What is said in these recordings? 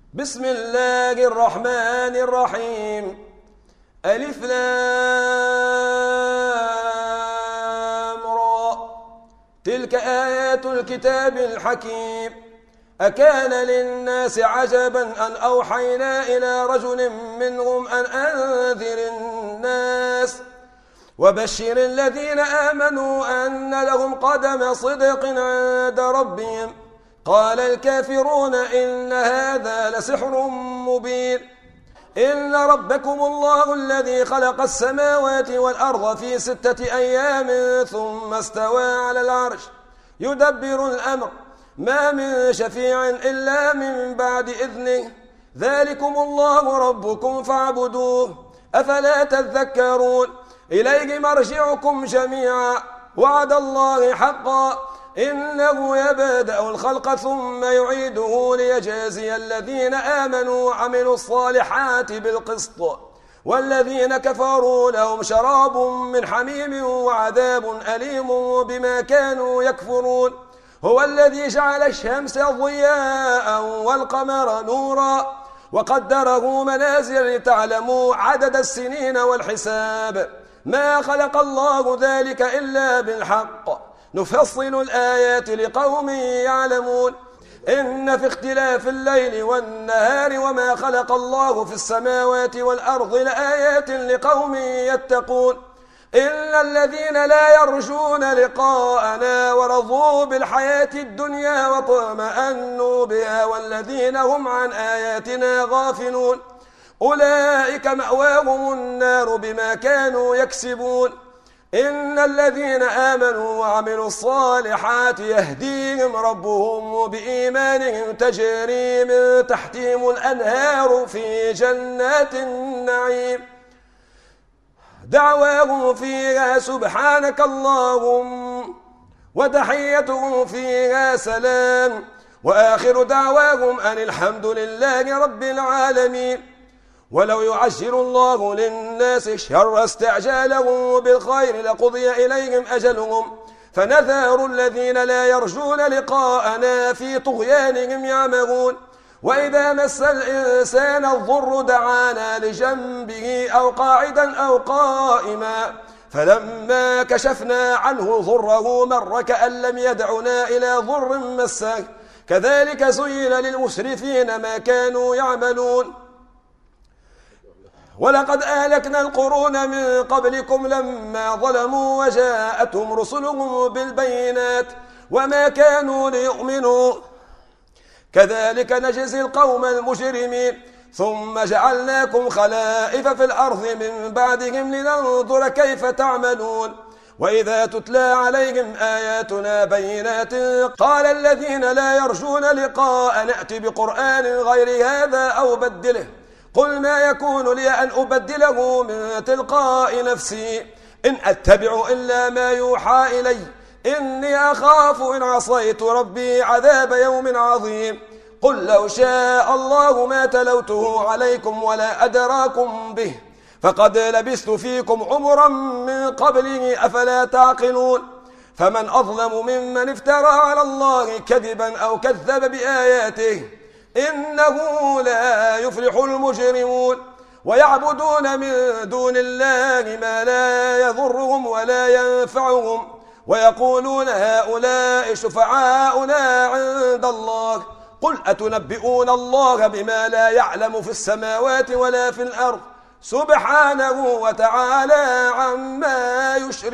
بسم الله الرحمن الرحيم. ألف لام را. تلك آيات الكتاب الحكيم. أكان للناس عجبا أن أوحينا إلى رجل منهم أن أنذر الناس وبشر الذين آمنوا أن لهم قدم صدق عند ربهم. قال الكافرون إن هذا لسحر مبين. إن ربكم الله الذي خلق السماوات والأرض في 6 أيام ثم استوى على العرش يدبر الأمر ما من شفيع إلا من بعد إذنه. ذلكم الله ربكم فاعبدوه أفلا تذكرون. إليه مرجعكم جميعا وعد الله حقا إنه يبدأ الخلق ثم يعيده ليجازي الذين آمنوا وعملوا الصالحات بالقسط والذين كفروا لهم شراب من حميم وعذاب أليم بما كانوا يكفرون. هو الذي جعل الشمس ضياء والقمر نورا وقدره منازل لتعلموا عدد السنين والحساب. ما خلق الله ذلك إلا بالحق نفصل الآيات لقوم يعلمون. إن في اختلاف الليل والنهار وما خلق الله في السماوات والأرض لآيات لقوم يتقون. إلا الذين لا يرجون لقاءنا ورضوا بالحياة الدنيا وطمأنوا بها والذين هم عن آياتنا غافلون أولئك مأواهم النار بما كانوا يكسبون. إن الذين آمنوا وعملوا الصالحات يهديهم ربهم بإيمانهم تجري من تحتهم الأنهار في جنات النعيم دعواهم فيها سبحانك اللهم وتحيتهم فيها سلام وآخر دعواهم أن الحمد لله رب العالمين. ولو يعجل الله للناس الشر استعجالهم بالخير لقضي إليهم أجلهم فنذر الذين لا يرجون لقاءنا في طغيانهم يعمهون. وإذا مس الإنسان الضر دعانا لجنبه أو قاعدا أو قائما فلما كشفنا عنه ضره مر كأن لم يدعنا إلى ضر مسه كذلك زين للمسرفين ما كانوا يعملون. ولقد أهلكنا القرون من قبلكم لما ظلموا وجاءتهم رسلهم بالبينات وما كانوا ليؤمنوا كذلك نجزي القوم المجرمين. ثم جعلناكم خلائف في الأرض من بعدهم لننظر كيف تعملون. وإذا تتلى عليهم آياتنا بينات قال الذين لا يرجون لقاء نأتي بقرآن غير هذا أو بدله قل ما يكون لي أن أبدله من تلقاء نفسي إن أتبع إلا ما يوحى إلي إني أخاف إن عصيت ربي عذاب يوم عظيم. قل لو شاء الله ما تلوته عليكم ولا أدراكم به فقد لبثت فيكم عمرا من قبله أفلا تعقلون. فمن أظلم ممن افترى على الله كذبا أو كذب بآياته إنه لا يفلح المجرمون. ويعبدون من دون الله ما لا يضرهم ولا ينفعهم ويقولون هؤلاء شفعاؤنا عند الله قل أتنبئون الله بما لا يعلم في السماوات ولا في الأرض سبحانه وتعالى عما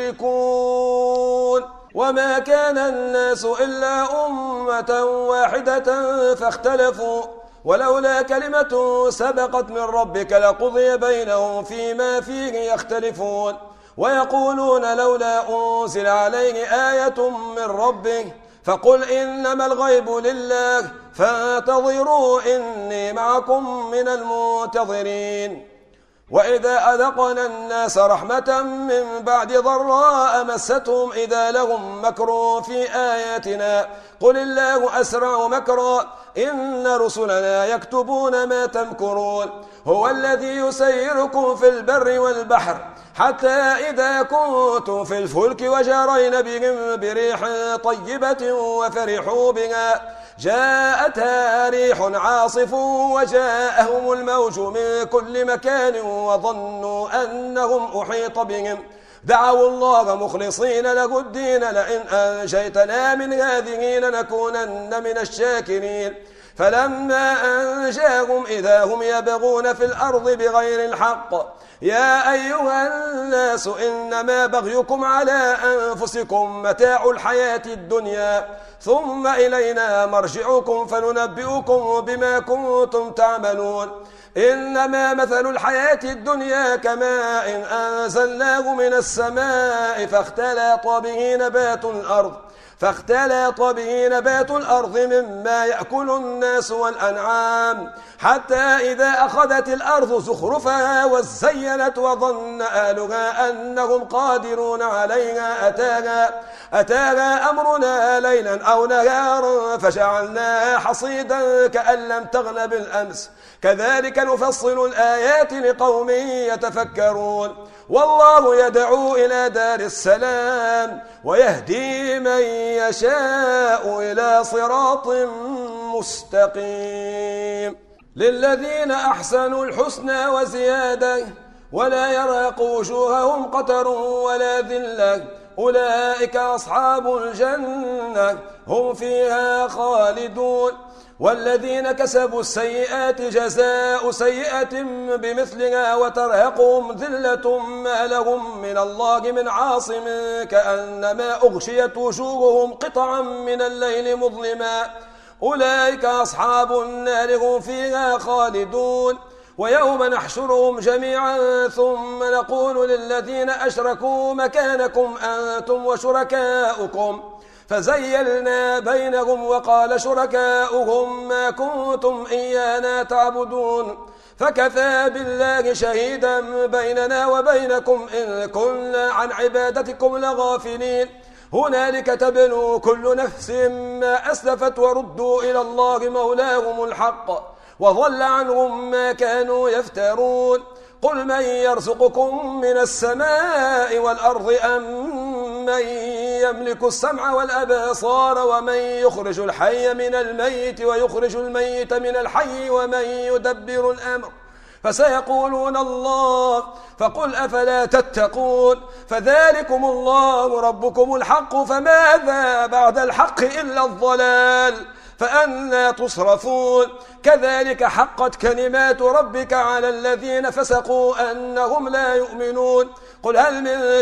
يشركون. وما كان الناس إلا أمة واحدة فاختلفوا ولولا كلمة سبقت من ربك لقضي بينهم فيما فيه يختلفون. ويقولون لولا أنزل عليه آية من ربه فقل إنما الغيب لله فانتظروا إني معكم من المنتظرين. وإذا أذقنا الناس رحمة من بعد ضراء مستهم إذا لهم مكر في آياتنا قل الله أسرع مكرا إن رسلنا يكتبون ما تمكرون. هو الذي يسيركم في البر والبحر حتى إذا كنتم في الفلك وجرين بهم بريح طيبة وفرحوا بها جاءتها ريح عاصف وجاءهم الموج من كل مكان وظنوا أنهم أحيط بهم دعوا الله مخلصين له الدين لئن أنجيتنا من هذه لنكونن من الشاكرين فلما أنجاهم إذا هم يبغون في الأرض بغير الحق يا أيها الناس إنما بغيكم على أنفسكم متاع الحياة الدنيا ثم إلينا مرجعكم فننبئكم بما كنتم تعملون إنما مثل الحياة الدنيا كماء إن أنزلناه من السماء فاختلط به نبات الأرض مما يأكل الناس والأنعام حتى إذا أخذت الأرض زخرفها وزينت وظن أهلها أنهم قادرون عليها أتاها أمرنا ليلا أو نهارا فجعلناها حصيدا كأن لم تغن بالأمس كذلك نفصل الآيات لقوم يتفكرون والله يدعو إلى دار السلام ويهدي من يشاء إلى صراط مستقيم للذين أحسنوا الحسنى وزيادة ولا يرهق وجوههم قتر ولا ذلة أولئك أصحاب الجنة هم فيها خالدون والذين كسبوا السيئات جزاء سيئة بمثلها وترهقهم ذلة ما لهم من الله من عاصم كأنما أغشيت وجوههم قطعا من الليل مظلما أولئك أصحاب النار هم فيها خالدون ويوم نحشرهم جميعا ثم نقول للذين أشركوا مكانكم أنتم وشركاؤكم فزيلنا بينهم وقال شركاؤهم ما كنتم إيانا تعبدون فكفى بالله شهيدا بيننا وبينكم إن كنا عن عبادتكم لغافلين هنالك تبلو كل نفس ما أسلفت وردوا إلى الله مولاهم الحق وضل عنهم ما كانوا يفترون قل من يرزقكم من السماء والأرض أم من يملك السمع والأبصار ومن يخرج الحي من الميت ويخرج الميت من الحي ومن يدبر الأمر فسيقولون الله فقل أفلا تتقون فذلكم الله ربكم الحق فماذا بعد الحق إلا الضلال فأنى تصرفون كذلك حقت كلمات ربك على الذين فسقوا أنهم لا يؤمنون قل هل من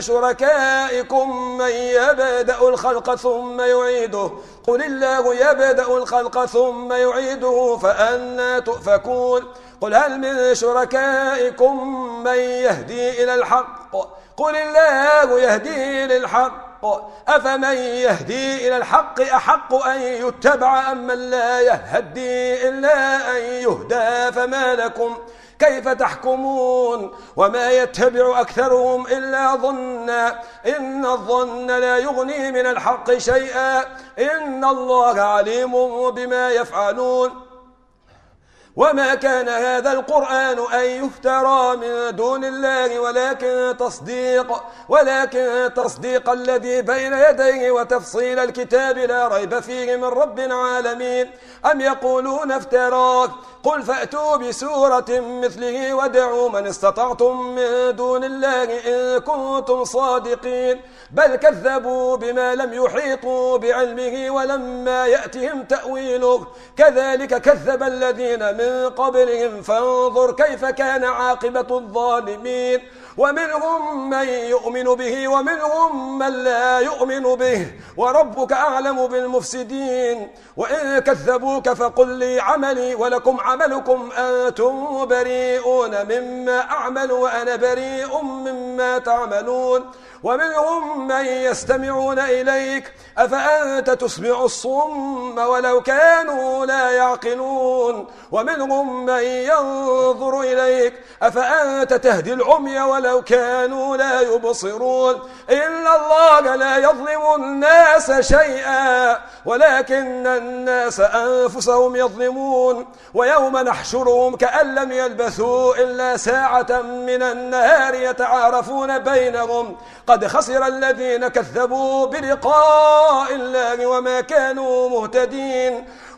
شركائكم من يبدأ الخلق ثم يعيده قل الله يبدأ الخلق ثم يعيده فأنى تؤفكون قل هل من شركائكم من يهدي إلى الحق قل الله يهدي للحق أفمن يهدي إلى الحق أحق أن يتبع أم من لا يهدي إلا أن يهدى فما لكم كيف تحكمون وما يتبع أكثرهم إلا ظنا إن الظن لا يغني من الحق شيئا إن الله عليم بما يفعلون وما كان هذا القرآن أن يفترى من دون الله ولكن تصديق الذي بين يديه وتفصيل الكتاب لا ريب فيه من رب العالمين أم يقولون افتراك قل فأتوا بسورة مثله وادعوا من استطعتم من دون الله إن كنتم صادقين بل كذبوا بما لم يحيطوا بعلمه ولما يأتهم تأويله كذلك كذب الذين من قبلهم فانظر كيف كان عاقبة الظالمين ومنهم من يؤمن به ومنهم من لا يؤمن به وربك أعلم بالمفسدين وإن كذبوك فقل لي عملي ولكم عملكم أنتم بريئون مما أعمل وأنا بريء مما تعملون ومنهم من يستمعون إليك أفأنت تسمع الصم ولو كانوا لا يعقلون ومنهم من ينظر إليك أفأنت تهدي العمي ولو كانوا لا يبصرون إن الله لا يظلم الناس شيئا ولكن الناس أنفسهم يظلمون ويوم نحشرهم كأن لم يلبثوا إلا ساعة من النهار يتعارفون بينهم قد خسر الذين كذبوا بلقاء الله وما كانوا مهتدين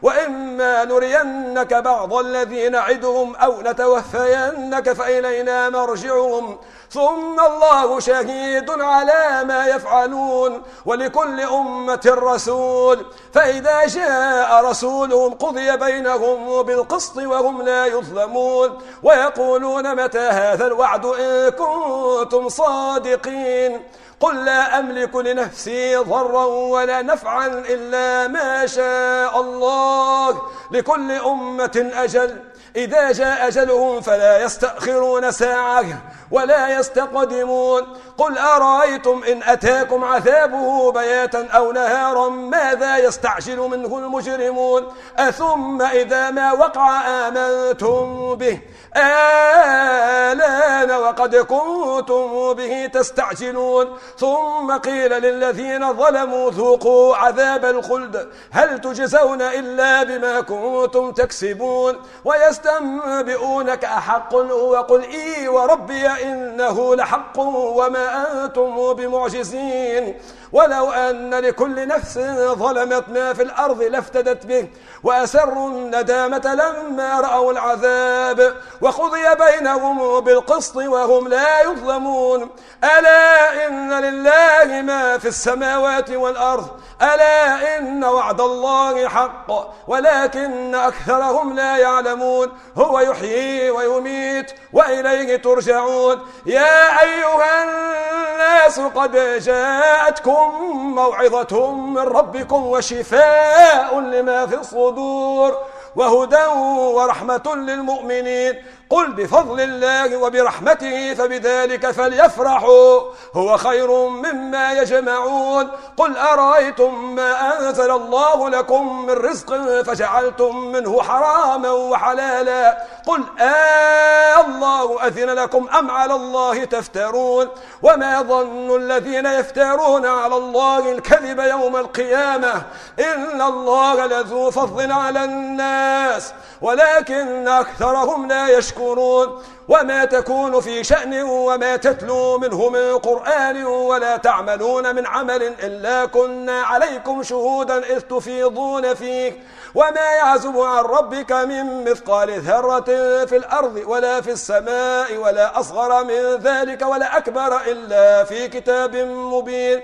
وإما نرينك بعض الذي نعدهم أو نتوفينك فإلينا مرجعهم ثم الله شهيد على ما يفعلون ولكل أمة رسول فإذا جاء رسولهم قضي بينهم بالقسط وهم لا يظلمون ويقولون متى هذا الوعد إن كنتم صادقين قل لا أملك لنفسي ضرا ولا نفعا إلا ما شاء الله لكل أمة أجل إذا جاء أجلهم فلا يستأخرون ساعة ولا يستقدمون قل أرأيتم إن أتاكم عذابه بياتا أو نهارا ماذا يستعجل منه المجرمون أثم إذا ما وقع آمنتم به آلان وقد كنتم به تستعجلون ثم قيل للذين ظلموا ذوقوا عذاب الخلد هل تجزون إلا بما كنتم تكسبون ويستنبئونك أحق هو قل إي وربي إنه لحق وما أنتم بمعجزين ولو أن لكل نفس ظلمت ما في الأرض لافتدت به وأسروا الندامة لما رأوا العذاب وقضي بينهم بالقسط وهم لا يظلمون ألا إن لله ما في السماوات والأرض ألا إن وعد الله حق ولكن أكثرهم لا يعلمون هو يحيي ويميت وإليه ترجعون يا أيها الناس قد جاءتكم موعظة من ربكم وشفاء لما في الصدور وهدى ورحمة للمؤمنين قل بفضل الله وبرحمته فبذلك فليفرحوا هو خير مما يجمعون قل أرأيتم ما أنزل الله لكم من رزق فجعلتم منه حراما وحلالا قل الله أذن لكم أم على الله تفترون وما ظن الذين يفترون على الله الكذب يوم القيامة إن الله لذو فضل على الناس ولكن أكثرهم لا يشكرون وما تكون في شأن وما تتلو منه من قرآن ولا تعملون من عمل إلا كنا عليكم شهودا إذ تفيضون فيه وما يعزب عن ربك من مثقال ذرة في الأرض ولا في السماء ولا أصغر من ذلك ولا أكبر إلا في كتاب مبين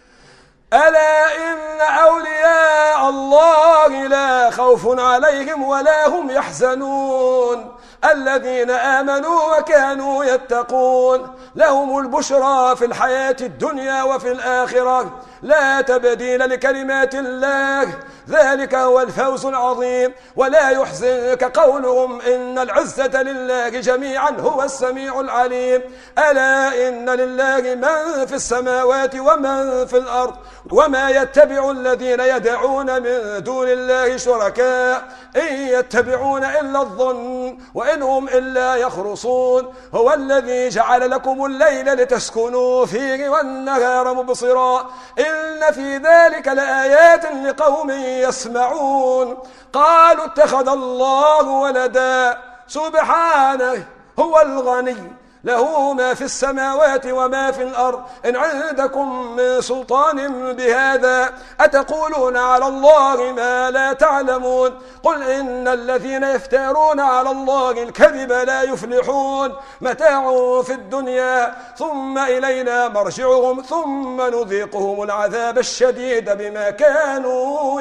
ألا إن أولياء الله لا خوف عليهم ولا هم يحزنون الذين آمنوا وكانوا يتقون لهم البشرى في الحياة الدنيا وفي الآخرة لا تبديل لكلمات الله ذلك هو الفوز العظيم ولا يحزنك قولهم إن العزة لله جميعا هو السميع العليم ألا إن لله من في السماوات ومن في الأرض وما يتبع الذين يدعون من دون الله شركاء إن يتبعون إلا الظن وإن هم إلا يخرصون هو الذي جعل لكم الليل لتسكنوا فيه والنهار مبصرا إن في ذلك لآيات لقوم يسمعون قالوا اتخذ الله ولدا سبحانه هو الغني له ما في السماوات وما في الأرض إن عندكم من سلطان بهذا أتقولون على الله ما لا تعلمون قل إن الذين يفترون على الله الكذب لا يفلحون متاع في الدنيا ثم إلينا مرجعهم ثم نذيقهم العذاب الشديد بما كانوا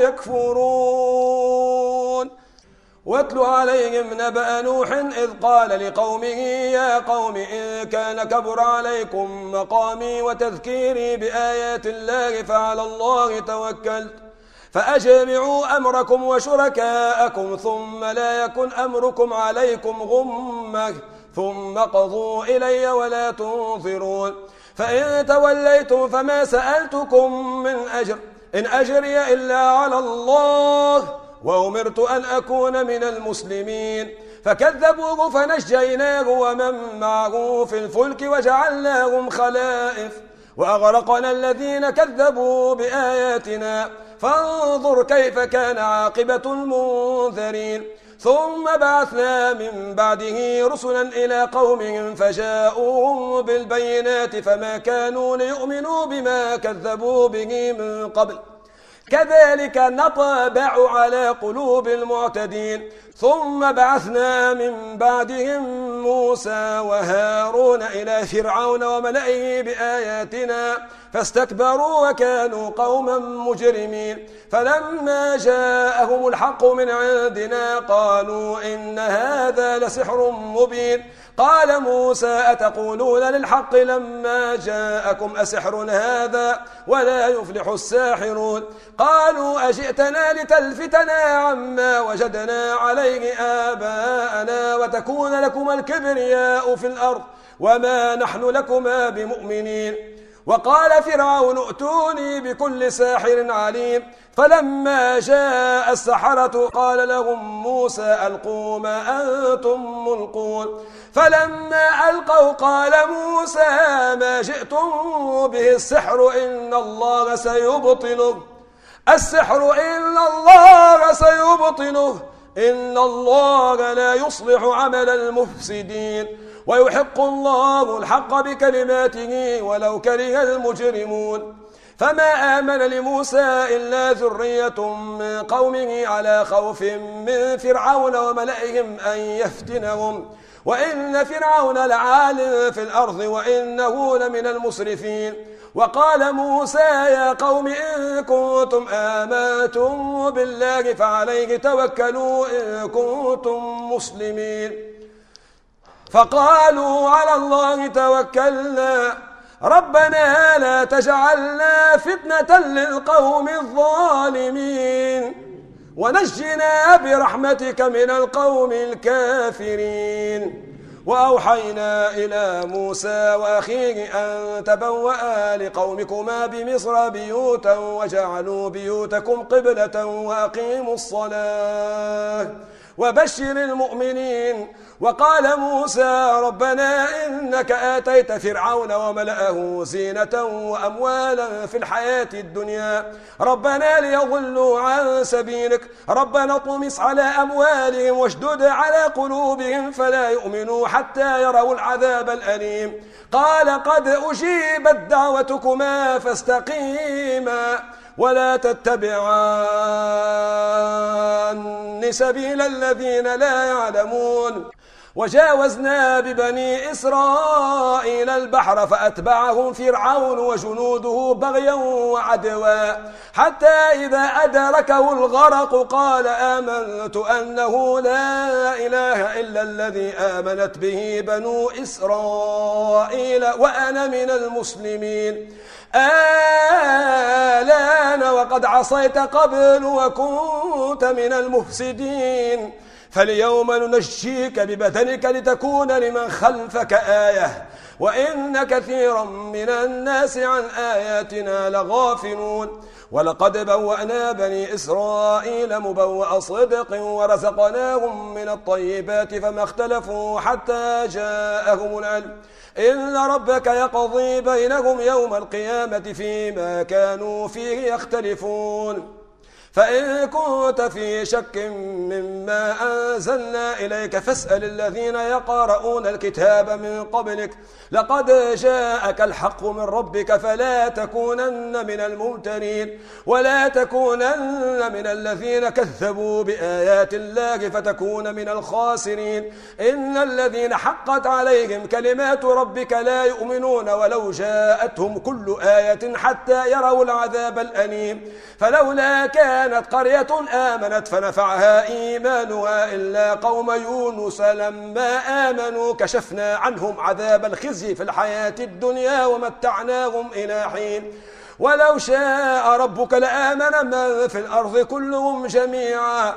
يكفرون واتل عليهم نبأ نوح إذ قال لقومه يا قوم إن كان كبر عليكم مقامي وتذكيري بآيات الله فعلى الله توكلت فأجمعوا أمركم وشركاءكم ثم لا يكن أمركم عليكم غمة ثم قضوا إلي ولا تنظرون فإن توليتم فما سألتكم من أجر إن أجري إلا على الله وأمرت أن أكون من المسلمين فكذبوه فنجيناه ومن معه في الفلك وجعلناهم خلائف وأغرقنا الذين كذبوا بآياتنا فانظر كيف كان عاقبة المنذرين ثم بعثنا من بعده رسلا إلى قومهم فجاءوهم بالبينات فما كانوا ليؤمنوا بما كذبوا به من قبل كذلك نطبع على قلوب المعتدين. ثم بعثنا من بعدهم موسى وهارون إلى فرعون وملئه بآياتنا فاستكبروا وكانوا قوما مجرمين. فلما جاءهم الحق من عندنا قالوا إن هذا لسحر مبين. قال موسى أتقولون للحق لما جاءكم أسحر هذا ولا يفلح الساحرون. قالوا أجئتنا لتلفتنا عما وجدنا عليه آباءنا وتكون لكما الكبرياء في الأرض وما نحن لكما بمؤمنين. وقال فرعون ائتوني بكل ساحر عليم. فلما جاء السحرة قال لهم موسى ألقوا ما أنتم ملقون. فلما ألقوا قال موسى ما جئتم به السحر إن الله سيبطله. السحر إن الله سيبطله إن الله لا يصلح عمل المفسدين ويحق الله الحق بكلماته ولو كره المجرمون. فما آمن لموسى إلا ذرية من قومه على خوف من فرعون وملئهم أن يفتنهم وإن فرعون لعال في الأرض وإنه لمن المسرفين. وقال موسى يا قوم إن كنتم آمنتم بالله فعليه توكلوا إن كنتم مسلمين. فقالوا على الله توكلنا ربنا لا تجعلنا فتنة للقوم الظالمين ونجنا برحمتك من القوم الكافرين. وأوحينا إلى موسى وأخيه أن تبوأ لقومكما بمصر بيوتا وجعلوا بيوتكم قبلة وأقيموا الصلاة وبشر المؤمنين. وقال موسى ربنا إنك آتيت فرعون وملأه زينة وأموالا في الحياة الدنيا ربنا ليضلوا عن سبيلك ربنا اطمس على أموالهم واشدد على قلوبهم فلا يؤمنوا حتى يروا العذاب الأليم. قال قد أجيبت دعوتكما فاستقيما ولا تتبعان سبيل الذين لا يعلمون. وجاوزنا ببني إسرائيل البحر فأتبعهم فرعون وجنوده بغيا وعدوا حتى إذا أدركه الغرق قال آمنت أنه لا إله إلا الذي آمنت به بنو إسرائيل وأنا من المسلمين. آلان وقد عصيت قبل وكنت من المفسدين فاليوم ننجيك ببدنك لتكون لمن خلفك آية وإن كثيرا من الناس عن آياتنا لغافلون. ولقد بوأنا بني إسرائيل مبوأ صدق ورزقناهم من الطيبات فما اختلفوا حتى جاءهم العلم إن ربك يقضي بينهم يوم القيامة فيما كانوا فيه يختلفون. فإن كنت في شك مما أنزلنا إليك فاسأل الذين يقرؤون الكتاب من قبلك لقد جاءك الحق من ربك فلا تكونن من الممترين ولا تكونن من الذين كذبوا بآيات الله فتكون من الخاسرين. إن الذين حقت عليهم كلمات ربك لا يؤمنون ولو جاءتهم كل آية حتى يروا العذاب الأليم. فلولا كانت قرية آمنت فنفعها إيمانها إلا قوم يونس لما آمنوا كشفنا عنهم عذاب الخزي في الحياة الدنيا ومتعناهم إلى حين. ولو شاء ربك لآمن من في الأرض كلهم جميعا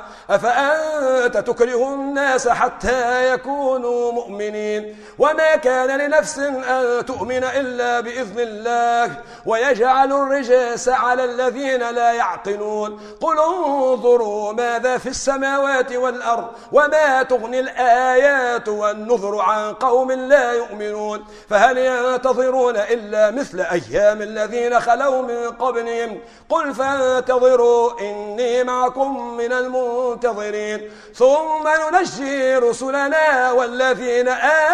أفأنت تكره الناس حتى يكونوا مؤمنين. وما كان لنفس أن تؤمن إلا بإذن الله ويجعل الرجس على الذين لا يعقلون. قل انظروا ماذا في السماوات والأرض وما تغني الآيات والنذر عن قوم لا يؤمنون. فهل ينتظرون إلا مثل أيام الذين خلوا من قبلهم قل فانتظروا إني معكم من المنتظرين ثم ننجي رسلنا والذين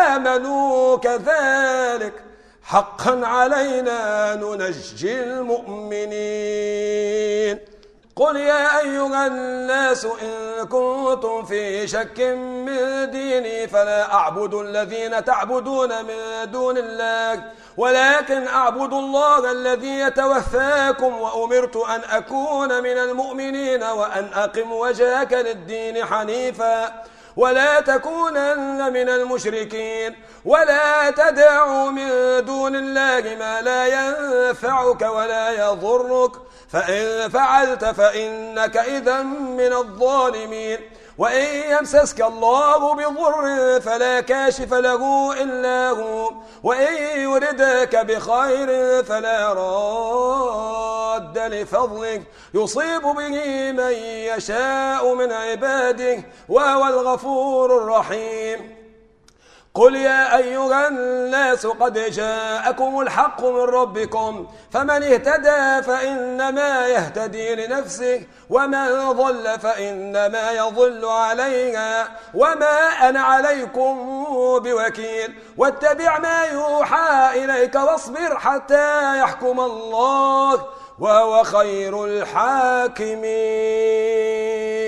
آمنوا كذلك حقا علينا ننجي المؤمنين. قل يا أيها الناس إن كنتم في شك من ديني فلا أعبد الذين تعبدون من دون الله ولكن أعبد الله الذي يتوفاكم وأمرت أن أكون من المؤمنين وأن أقم وجهك للدين حنيفا ولا تكونن من المشركين ولا تدع من دون الله ما لا ينفعك ولا يضرك فإن فعلت فإنك إذا من الظالمين وإن يمسسك الله بضر فلا كاشف له إلا هو وإن يردك بخير فلا راد لفضلك يصيب به من يشاء من عباده وهو الغفور الرحيم قل يا أيها الناس قد جاءكم الحق من ربكم فمن اهتدى فإنما يهتدي لنفسه ومن ضل فإنما يضل عليها وما أنا عليكم بوكيل واتبع ما يوحى إليك واصبر حتى يحكم الله وهو خير الحاكمين.